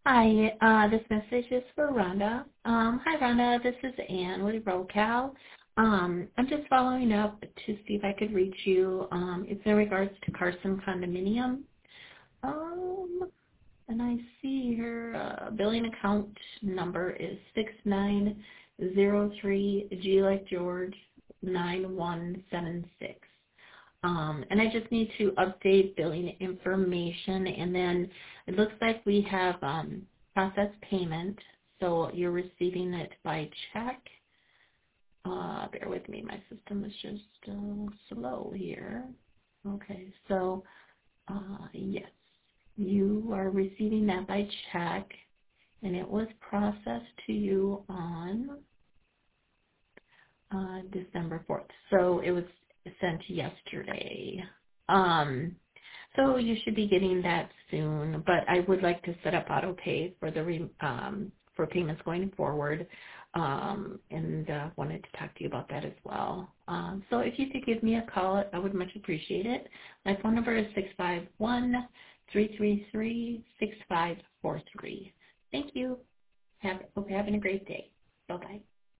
Hi, this message is for Rhonda. Hi, Rhonda. This is Ann with RoCal. I'm just following up to see if I could reach you. It's in regards to Carson Condominium. And I see your billing account number is 6903 G like George 9176. And I just need to update billing information, and then it looks like we have processed payment, so you're receiving it by check. Bear with me, my system is just slow here. Okay, so yes, you are receiving that by check, and it was processed to you on December 4th. So it was sent yesterday. So you should be getting that soon, but I would like to set up auto pay for the for payments going forward, and wanted to talk to you about that as well. So if you could give me a call, I would much appreciate it. My phone number is 651-333-6543. Thank you. Hope you're having a great day. Bye-bye.